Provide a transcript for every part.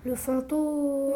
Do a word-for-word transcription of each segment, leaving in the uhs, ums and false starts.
Le fantôme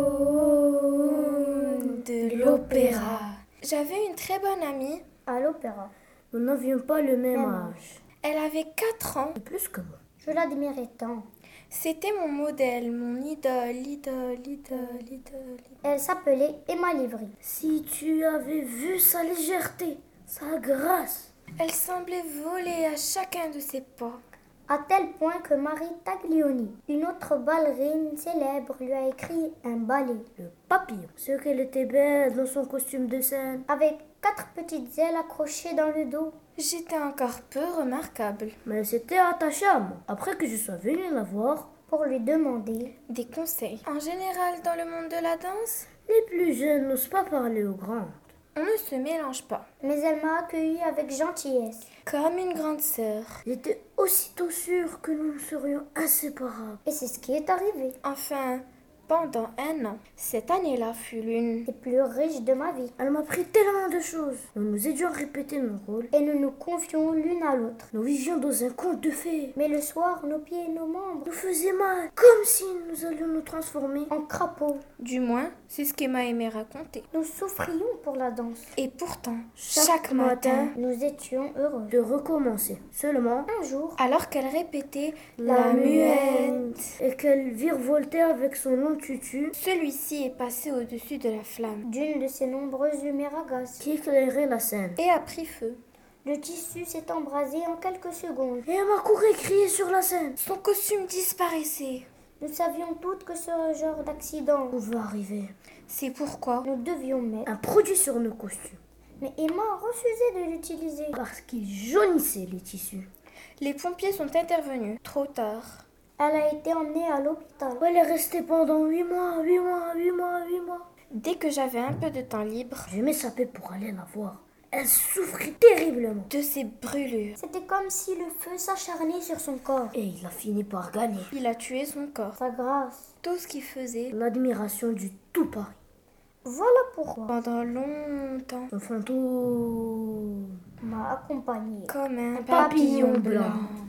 de l'opéra. J'avais une très bonne amie. À l'opéra. Nous n'avions pas le même Même âge. Elle avait quatre ans. De plus que moi. Je l'admirais tant. C'était mon modèle, mon idole, idole, idole, idole. Elle s'appelait Emma Livry. Si tu avais vu sa légèreté, sa grâce. Elle semblait voler à chacun de ses pas. À tel point que Marie Taglioni, une autre ballerine célèbre, lui a écrit un ballet. Le papillon. Ce qu'elle était belle dans son costume de scène. Avec quatre petites ailes accrochées dans le dos. J'étais encore peu remarquable. Mais elle s'était attachée à moi. Après que je sois venue la voir. Pour lui demander des conseils. En général, dans le monde de la danse, les plus jeunes n'osent pas parler aux grandes. On ne se mélange pas. Mais elle m'a accueillie avec gentillesse. Comme une grande sœur. J'étais aussitôt sûre que nous serions inséparables. Et c'est ce qui est arrivé. Enfin, pendant un an. Cette année-là fut l'une des plus riches de ma vie. Elle m'a appris tellement de choses. Nous nous aidions répéter nos rôles. Et nous nous confions l'une à l'autre. Nous vivions dans un conte de fées. Mais le soir, nos pieds et nos membres nous faisaient mal. Comme si nous allions nous transformer en crapauds. Du moins, c'est ce qu'Emma aimait raconter. Nous souffrions pour la danse. Et pourtant, chaque, chaque matin, matin, nous étions heureux de recommencer. Seulement, un jour, alors qu'elle répétait la, la muette et qu'elle virevoltait avec son long tutu, celui-ci est passé au-dessus de la flamme d'une de ces nombreuses lumières qui éclairait la scène et a pris feu. Le tissu s'est embrasé en quelques secondes. Et Emma courait crier sur la scène. Son costume disparaissait. Nous savions toutes que ce genre d'accident pouvait arriver. C'est pourquoi nous devions mettre un produit sur nos costumes. Mais Emma refusait de l'utiliser parce qu'il jaunissait les tissus. Les pompiers sont intervenus trop tard. Elle a été emmenée à l'hôpital. Elle est restée pendant huit mois, huit mois, huit mois, huit mois. Dès que j'avais un peu de temps libre, je m'échappais pour aller la voir. Elle souffrait terriblement de ses brûlures. C'était comme si le feu s'acharnait sur son corps. Et il a fini par gagner. Il a tué son corps. Sa grâce. Tout ce qu'il faisait. L'admiration du tout Paris. Voilà pourquoi. Pendant longtemps. Le fantôme m'a accompagné. Comme un, un papillon, papillon blanc. blanc.